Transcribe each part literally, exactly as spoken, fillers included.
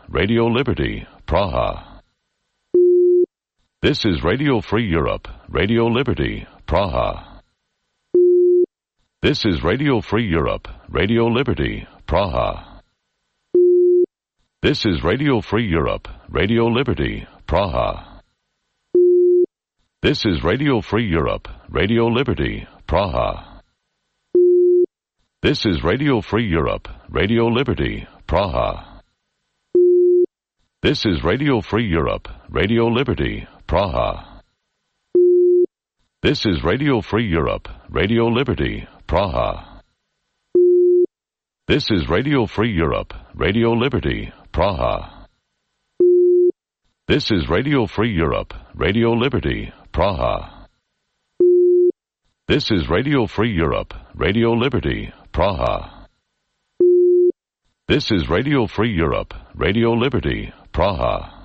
Radio Liberty, Praha. This is Radio Free Europe, Radio Liberty, Praha. This is Radio Free Europe, Radio Liberty, Praha. This is Radio Free Europe, Radio Liberty, Praha. This is Radio Free Europe, Radio Liberty, Praha. This is Radio Free Europe, Radio Liberty, Praha. This is Radio Free Europe, Radio Liberty, Praha. This is Radio Free Europe, Radio Liberty, Praha. This is Radio Free Europe, Radio Liberty, Praha. This is Radio Free Europe, Radio Liberty, Praha. This is Radio Free Europe, Radio Liberty, Praha. This is Radio Free Europe, Radio Liberty, Praha.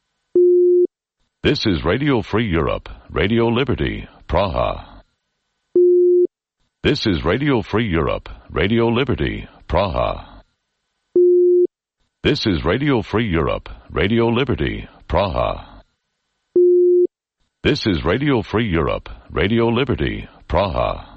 This is Radio Free Europe, Radio Liberty, Praha. This is Radio Free Europe, Radio Liberty, Praha. This is Radio Free Europe, Radio Liberty, Praha. This is Radio Free Europe, Radio Liberty, Praha.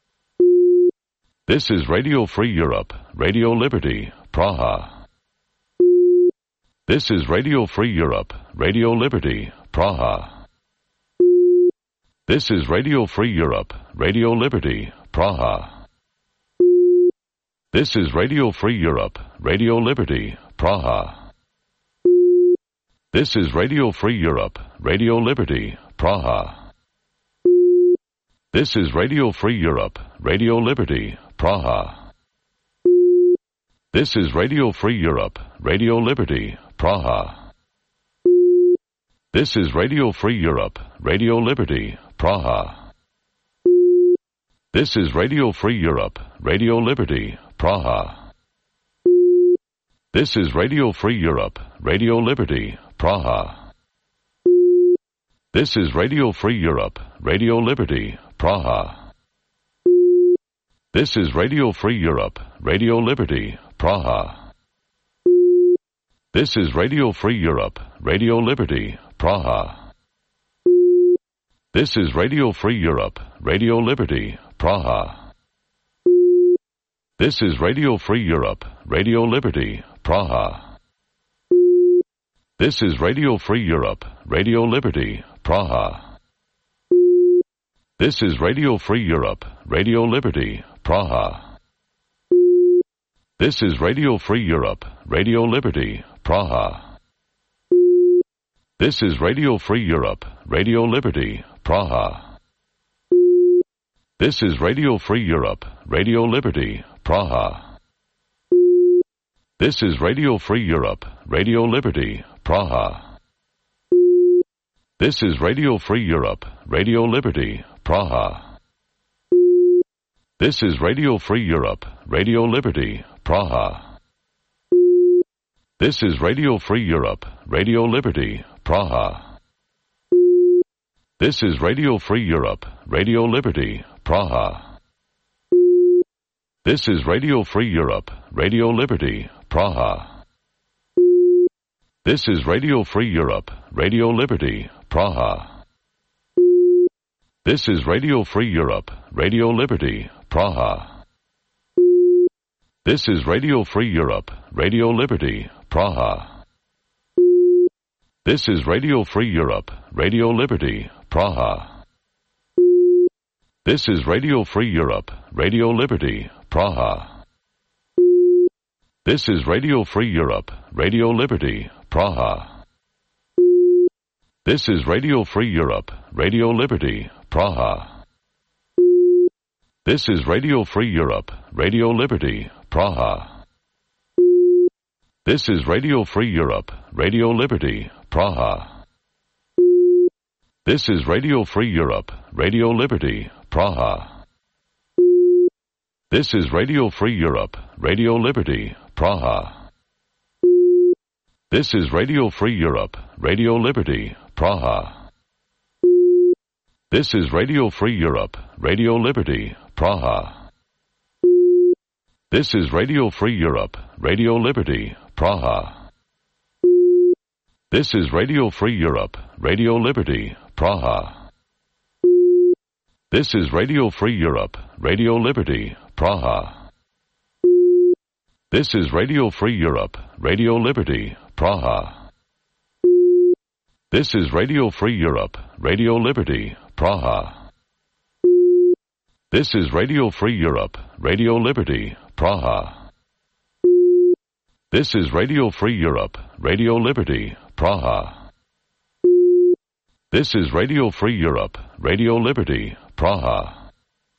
This is Radio Free Europe, Radio Liberty, Praha. This is Radio Free Europe, Radio Liberty, Praha. This is Radio Free Europe, Radio Liberty, Praha. This is Radio Free Europe, Radio Liberty, Praha. This is Radio Free Europe, Radio Liberty, Praha. This is Radio Free Europe, Radio Liberty, Praha. This is Radio Free Europe, Radio Liberty, Praha. This is Radio Free Europe, Radio Liberty, Praha. This is Radio Free Europe, Radio Liberty, Praha. This is Radio Free Europe, Radio Liberty, Praha. This is Radio Free Europe, Radio Liberty, Praha. This is Radio Free Europe, Radio Liberty, Praha. This is Radio Free Europe, Radio Liberty, Praha. This is Radio Free Europe, Radio Liberty, Praha. This is Radio Free Europe, Radio Liberty, Praha. This is Radio Free Europe, Radio Liberty, Praha. This is Radio Free Europe, Radio Liberty, Praha. This is Radio Free Europe, Radio Liberty, Praha. This is Radio Free Europe, Radio Liberty, Praha. This is Radio Free Europe, Radio Liberty, Praha. This is Radio Free Europe, Radio Liberty, Praha. This is Radio Free Europe, Radio Liberty, Praha. This is Radio Free Europe, Radio Liberty, Praha. This is Radio Free Europe, Radio Liberty, Praha. This is Radio Free Europe, Radio Liberty, Praha. This is Radio Free Europe, Radio Liberty, Praha. This is Radio Free Europe, Radio Liberty, Praha. This is Radio Free Europe, Radio Liberty, Praha. This is Radio Free Europe, Radio Liberty, Praha. This is Radio Free Europe, Radio Liberty, Praha. This is Radio Free Europe, Radio Liberty, Praha. This is Radio Free Europe, Radio Liberty, Praha. This is Radio Free Europe, Radio Liberty, Praha. This is Radio Free Europe, Radio Liberty, Praha. This is Radio Free Europe, Radio Liberty, Praha. This is Radio Free Europe, Radio Liberty, Praha. This is Radio Free Europe, Radio Liberty, Praha. This is Radio Free Europe, Radio Liberty, Praha. This is Radio Free Europe, Radio Liberty, Praha. This is Radio Free Europe, Radio Liberty, Praha. This is Radio Free Europe, Radio Liberty, Praha. This is Radio Free Europe, Radio Liberty, Praha. This is Radio Free Europe, Radio Liberty, Praha. This is Radio Free Europe, Radio Liberty, Praha. This is Radio Free Europe, Radio Liberty, Praha. This is Radio Free Europe, Radio Liberty, Praha. This is Radio Free Europe, Radio Liberty, Praha.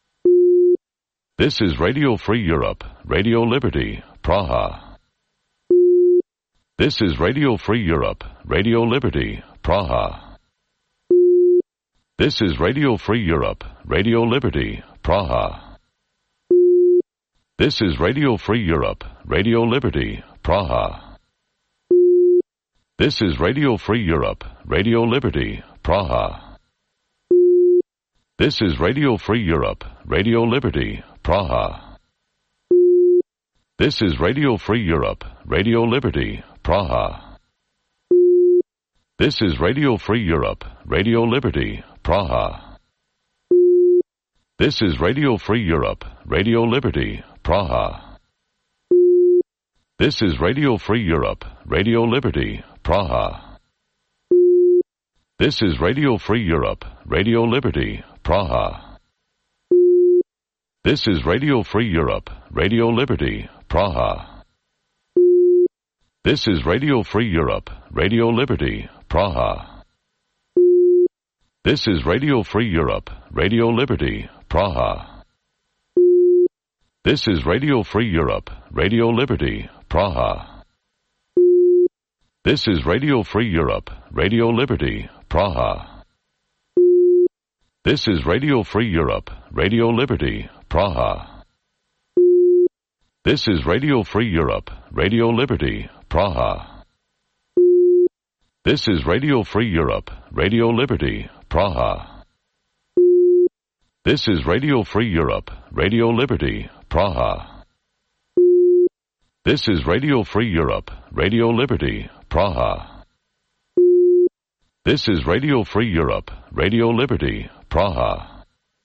This is Radio Free Europe, Radio Liberty, Praha. This is Radio Free Europe, Radio Liberty, Praha. This is Radio Free Europe, Radio Liberty, Praha. This is Radio Free Europe, Radio Liberty, Praha. This is Radio Free Europe, Radio Liberty, Praha. This is Radio Free Europe, Radio Liberty, Praha. This is Radio Free Europe, Radio Liberty, Praha. This is Radio Free Europe, Radio Liberty, Praha. This is Radio Free Europe, Radio Liberty, Praha. This is Radio Free Europe, Radio Liberty, Praha. This is Radio Free Europe, Radio Liberty, Praha. This is Radio Free Europe, Radio Liberty, Praha. This is Radio Free Europe, Radio Liberty, Praha. This is Radio Free Europe, Radio Liberty, Praha. This is Radio Free Europe, Radio Liberty, Praha. This is Radio Free Europe, Radio Liberty, Praha. This is Radio Free Europe, Radio Liberty, Praha. This is Radio Free Europe, Radio Liberty, Praha. This is Radio Free Europe, Radio Liberty, Praha. This is Radio Free Europe, Radio Liberty, Praha. This is Radio Free Europe, Radio Liberty, Praha. This is Radio Free Europe, Radio Liberty, Praha.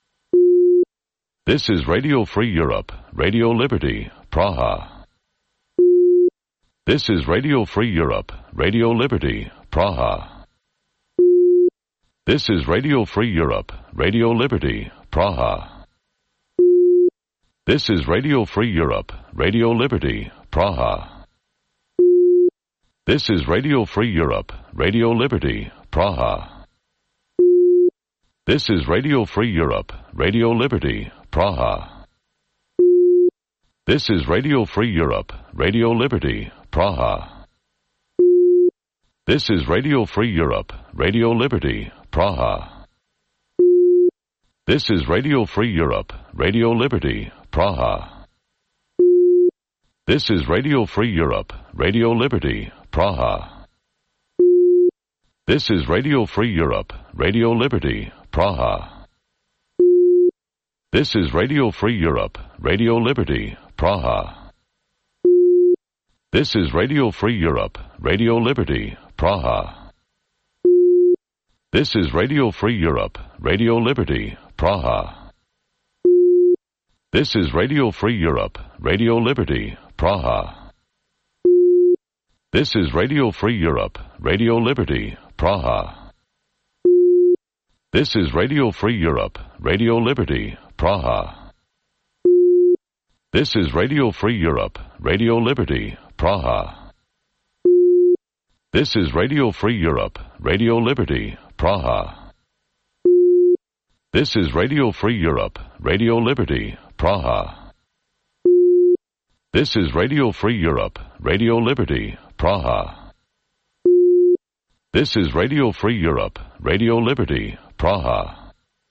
This is Radio Free Europe, Radio Liberty, Praha. This is Radio Free Europe, Radio Liberty, Praha. This is Radio Free Europe, Radio Liberty, Praha. This is Radio Free Europe, Radio Liberty, Praha. This is Radio Free Europe, Radio Liberty, Praha. This is Radio Free Europe, Radio Liberty, Praha. This is Radio Free Europe, Radio Liberty, Praha. This is Radio Free Europe, Radio Liberty, Praha. This is Radio Free Europe, Radio Liberty, Praha. This is Radio Free Europe, Radio Liberty, Praha. This is Radio Free Europe, Radio Liberty, Praha. This is Radio Free Europe, Radio Liberty, Praha. This is Radio Free Europe, Radio Liberty, Praha. This is Radio Free Europe, Radio Liberty, Praha. This is Radio Free Europe, Radio Liberty, Praha. This is Radio Free Europe, Radio Liberty, Praha. This is Radio Free Europe, Radio Liberty, Praha. This is Radio Free Europe, Radio Liberty, Praha. This is Radio Free Europe, Radio Liberty, Praha. This is Radio Free Europe, Radio Liberty, Praha. This is Radio Free Europe, Radio Liberty, Praha. This is Radio Free Europe, Radio Liberty, Praha.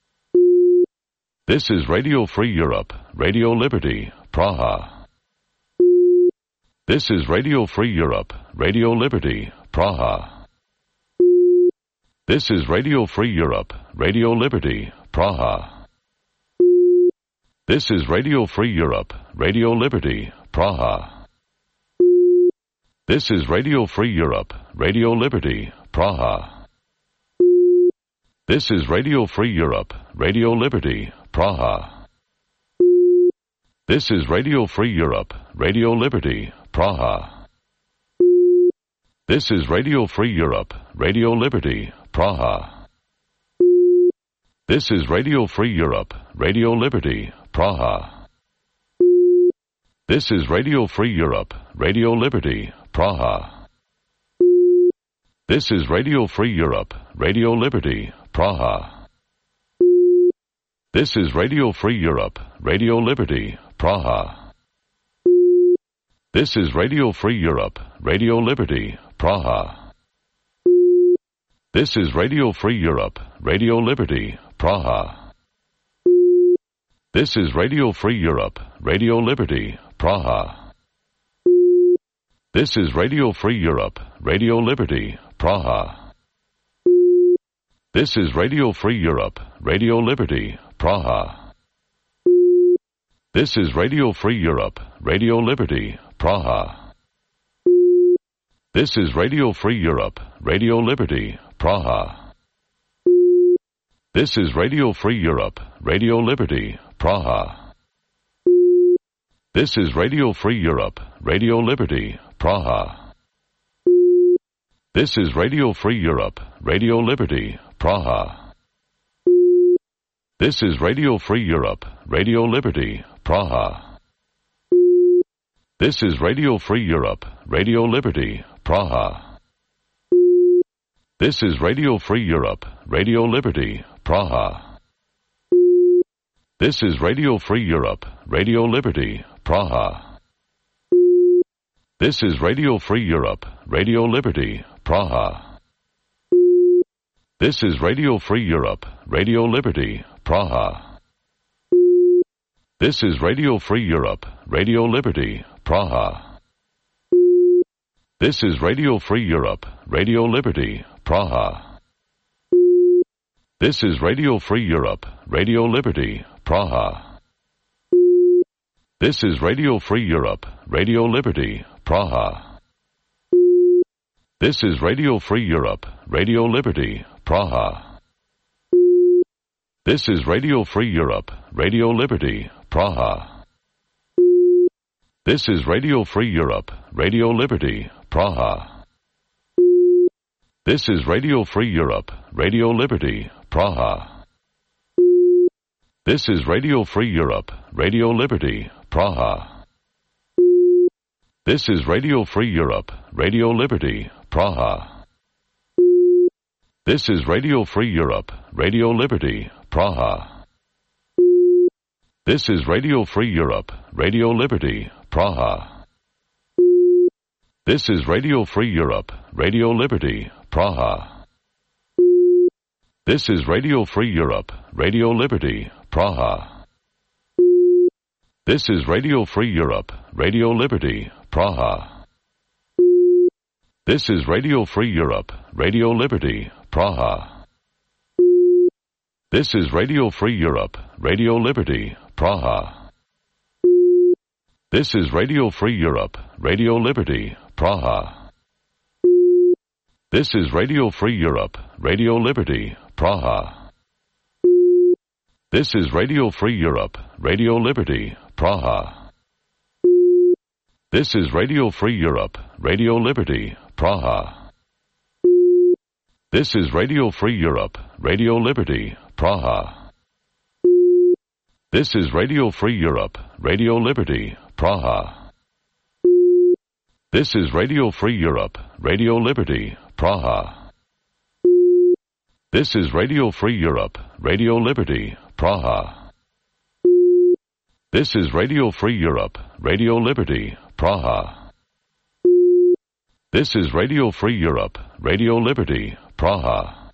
This is Radio Free Europe, Radio Liberty, Praha. This is Radio Free Europe, Radio Liberty, Praha. This is Radio Free Europe, Radio Liberty, Praha. This is Radio Free Europe, Radio Liberty, Praha. This is Radio Free Europe, Radio Liberty, Praha. This is Radio Free Europe, Radio Liberty, Praha. This is Radio Free Europe, Radio Liberty, Praha. This is Radio Free Europe, Radio Liberty, Praha. This is Radio Free Europe, Radio Liberty, Praha. This is Radio Free Europe, Radio Liberty, Praha. This is Radio Free Europe, Radio Liberty, Praha. This is Radio Free Europe, Radio Liberty, Praha. This is Radio Free Europe, Radio Liberty, Praha. This is Radio Free Europe, Radio Liberty, Praha. This is Radio Free Europe, Radio Liberty, Praha. This is Radio Free Europe, Radio Liberty, Praha. This is Radio Free Europe, Radio Liberty, Praha. This is Radio Free Europe, Radio Liberty, Praha. This is Radio Free Europe, Radio Liberty, Praha. This is Radio Free Europe, Radio Liberty, Praha. This is Radio Free Europe, Radio Liberty, Praha. This is Radio Free Europe, Radio Liberty, Praha. This is Radio Free Europe, Radio Liberty, Praha. This is Radio Free Europe, Radio Liberty, Praha. This is Radio Free Europe, Radio Liberty, Praha. This is Radio Free Europe, Radio Liberty, Praha. This is Radio Free Europe, Radio Liberty, Praha. This is Radio Free Europe, Radio Liberty, Praha. This is Radio Free Europe, Radio Liberty, Praha. This is Radio Free Europe, Radio Liberty, Praha. This is Radio Free Europe, Radio Liberty, Praha. This is Radio Free Europe, Radio Liberty, Praha. This is Radio Free Europe, Radio Liberty, Praha. This is Radio Free Europe, Radio Liberty, Praha. This is Radio Free Europe, Radio Liberty, Praha. This is Radio Free Europe, Radio Liberty, Praha. This is Radio Free Europe, Radio Liberty, Praha. This is Radio Free Europe, Radio Liberty, Praha. This is Radio Free Europe, Radio Liberty, Praha. This is Radio Free Europe, Radio Liberty, Praha. This is Radio Free Europe, Radio Liberty, Praha. This is Radio Free Europe, Radio Liberty, Praha. This is Radio Free Europe, Radio Liberty, Praha. This is Radio Free Europe, Radio Liberty, Praha. This is Radio Free Europe, Radio Liberty, Praha. This is Radio Free Europe, Radio Liberty, Praha. This is Radio Free Europe, Radio Liberty, Praha. This is Radio Free Europe, Radio Liberty, Praha. This is Radio Free Europe, Radio Liberty, Praha. This is Radio Free Europe, Radio Liberty, Praha. This is Radio Free Europe, Radio Liberty, Praha. This is Radio Free Europe, Radio Liberty, Praha. This is Radio Free Europe, Radio Liberty, Praha. This is Radio Free Europe, Radio Liberty, Praha. This is Radio Free Europe, Radio Liberty, Praha.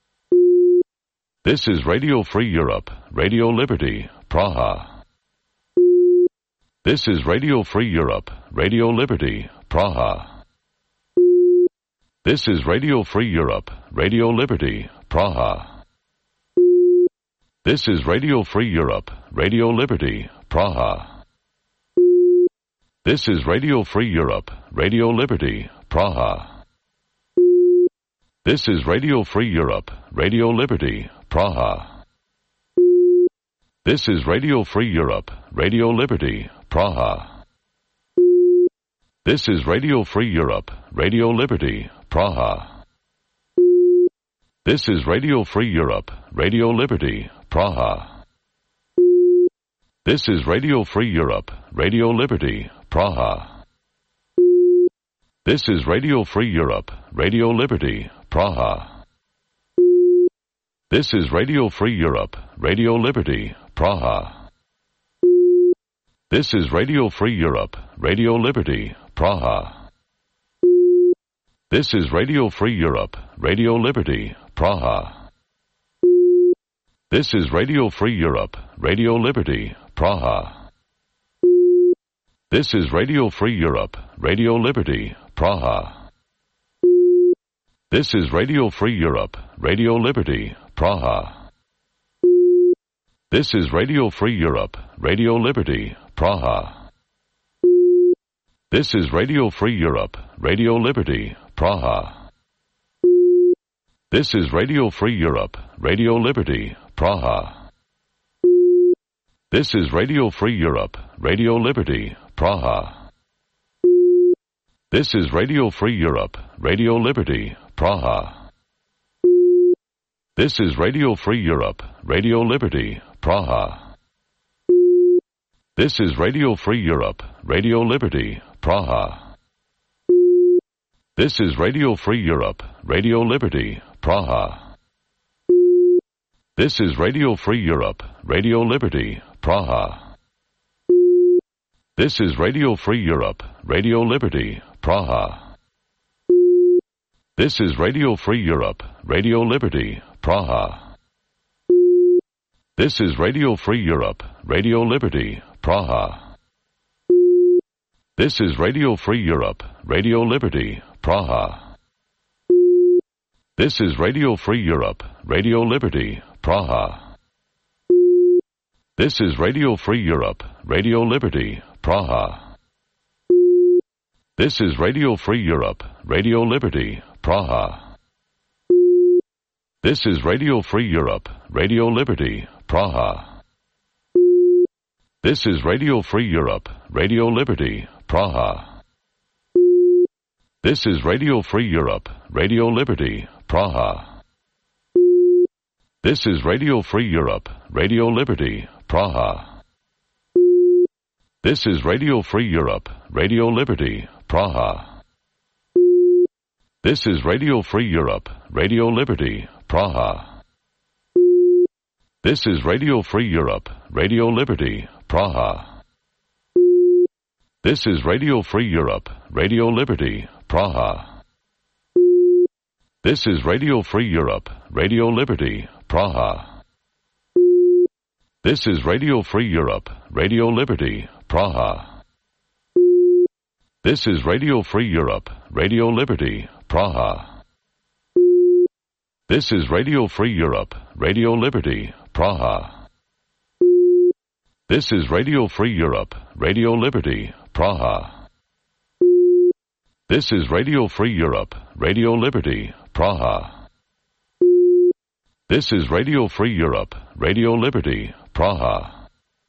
This is Radio Free Europe, Radio Liberty, Praha. This is Radio Free Europe, Radio Liberty, Praha. This is Radio Free Europe, Radio Liberty, Praha. This is Radio Free Europe, Radio Liberty, Praha. This is Radio Free Europe, Radio Liberty, Praha. This is Radio Free Europe, Radio Liberty, Praha. This is Radio Free Europe, Radio Liberty, Praha. This is Radio Free Europe, Radio Liberty, Praha. This is Radio Free Europe, Radio Liberty, Praha. This is Radio Free Europe, Radio Liberty, Praha. This is Radio Free Europe, Radio Liberty, Praha. This is Radio Free Europe, Radio Liberty, Praha. This is Radio Free Europe, Radio Liberty, Praha. This is Radio Free Europe, Radio Liberty, Praha. This is Radio Free Europe, Radio Liberty, Praha. This is Radio Free Europe, Radio Liberty, Praha. This is Radio Free Europe, Radio Liberty, Praha. This is Radio Free Europe, Radio Liberty, Praha. This is Radio Free Europe, Radio Liberty, Praha. This is Radio Free Europe, Radio Liberty, Praha. This is Radio Free Europe, Radio Liberty, Praha. This is Radio Free Europe, Radio Liberty, Praha. This is Radio Free Europe, Radio Liberty, Praha. This is Radio Free Europe, Radio Liberty, Praha. This is Radio Free Europe, Radio Liberty, Praha. This is Radio Free Europe, Radio Liberty, Praha. This is Radio Free Europe, Radio Liberty, Praha. This is Radio Free Europe, Radio Liberty, Praha. This is Radio Free Europe, Radio Liberty, Praha. This is Radio Free Europe, Radio Liberty, Praha. This is Radio Free Europe, Radio Liberty, Praha. This is Radio Free Europe, Radio Liberty, Praha. This is Radio Free Europe, Radio Liberty, Praha. This is Radio Free Europe, Radio Liberty, Praha. This is Radio Free Europe, Radio Liberty, Praha. This is Radio Free Europe, Radio Liberty, Praha. This is Radio Free Europe, Radio Liberty, Praha. This is Radio Free Europe, Radio Liberty, Praha. This is Radio Free Europe, Radio Liberty, Praha. This is Radio Free Europe, Radio Liberty, Praha. This is Radio Free Europe, Radio Liberty, Praha. This is Radio Free Europe, Radio Liberty, Praha. This is Radio Free Europe, Radio Liberty, Praha. This is Radio Free Europe, Radio Liberty, Praha. This is Radio Free Europe, Radio Liberty, Praha. This is Radio Free Europe, Radio Liberty, Praha. This is Radio Free Europe, Radio Liberty, Praha. This is Radio Free Europe, Radio Liberty, Praha.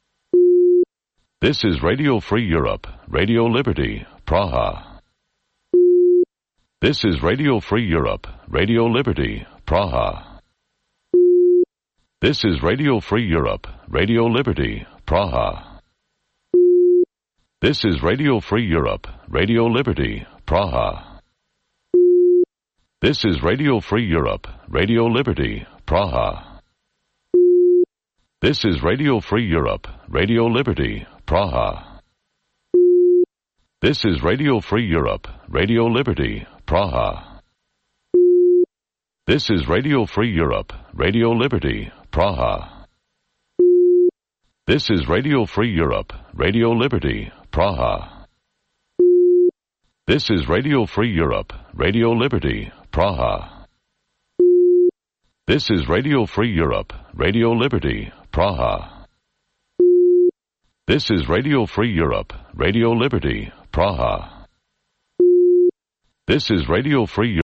This is Radio Free Europe, Radio Liberty, Praha. This is Radio Free Europe, Radio Liberty, Praha. This is Radio Free Europe, Radio Liberty, Praha. This is Radio Free Europe, Radio Liberty, Praha. This is Radio Free Europe, Radio Liberty, Praha. This is Radio Free Europe, Radio Liberty, Praha. This is Radio Free Europe, Radio Liberty, Praha. This is Radio Free Europe, Radio Liberty, Praha. This is Radio Free Europe, Radio Liberty, Praha. This is Radio Free Europe, Radio Liberty, Praha. This is Radio Free Europe, Radio Liberty, Praha. This is Radio Free Europe, Radio Liberty, Praha. This is Radio Free Europe.